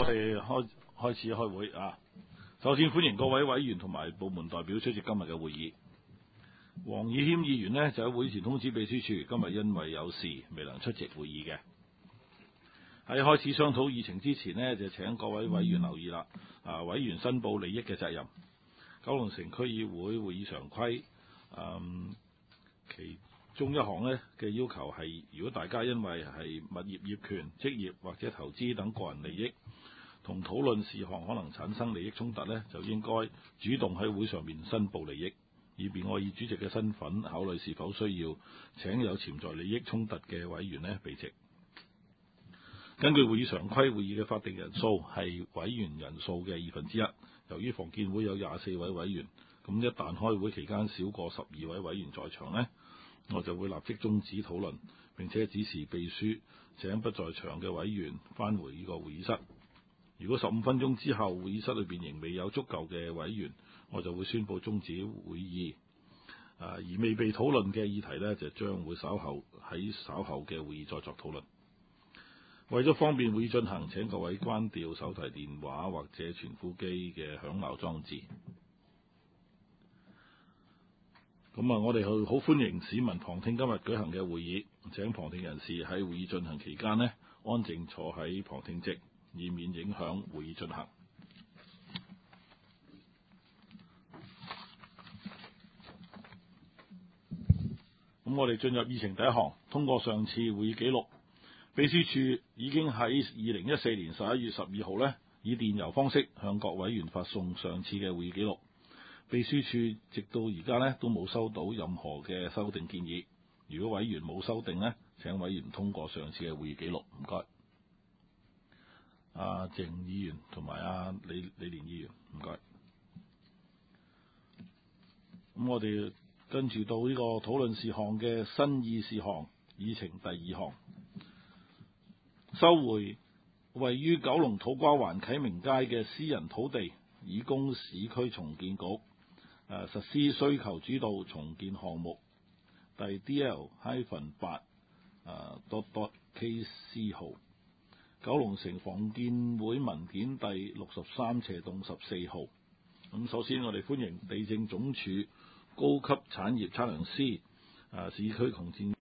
我哋開始開會啊！首先歡迎各位委員同埋部門代表出席今日嘅會議。黃以謙議員呢就喺會前通知秘書處，今日因為有事未能出席會議嘅。喺開始商討議程之前呢，就請各位委員留意啦。委員申報利益嘅責任。九龍城區議會會議常規，其中一項呢嘅要求係，如果大家因為係物業業權、職業或者投資等個人利益，同討論事項可能產生利益衝突呢，就應該主動喺會上面申報利益，以便我以主席嘅身份考慮是否需要請有潛在利益衝突嘅委員呢避席。根據會議常規，會議嘅法定人數係委員人數嘅1/2。由於房建會有24位委員，咁一旦開會期間少過12位委員在場呢，我就會立即終止討論，並且指示秘書請不在場嘅委員返回呢個會議室。如果15分鐘之後會議室裏邊仍未有足夠嘅委員，我就會宣佈終止會議。而未被討論嘅議題呢，就將會稍後嘅會議再作討論。為咗方便會議進行，請各位關掉手提電話或者傳呼機嘅響鬧裝置。我哋好歡迎市民旁聽今日舉行嘅會議，請旁聽人士喺會議進行期間呢，安靜坐喺旁聽席，以免影響會議進行。我哋進入議程第一項，通過上次會議記錄。秘書處已經喺2014年11月12號呢，以電郵方式向各委員發送上次嘅會議記錄。秘書處直到而家呢都冇收到任何嘅修訂建議。如果委員冇修訂呢，請委員通過上次嘅會議記錄。唔該。鄭議員同埋李連議員，唔該。我哋跟住到呢個討論事項嘅新議事項，議程第2項。收回位於九龍土瓜灣啟明街嘅私人土地，以供市區重建局實施需求主導重建項目第 DL-8.KC 號，九龍城房建會文件第63/14號。首先我哋歡迎地政總署高級產業測量師市區重建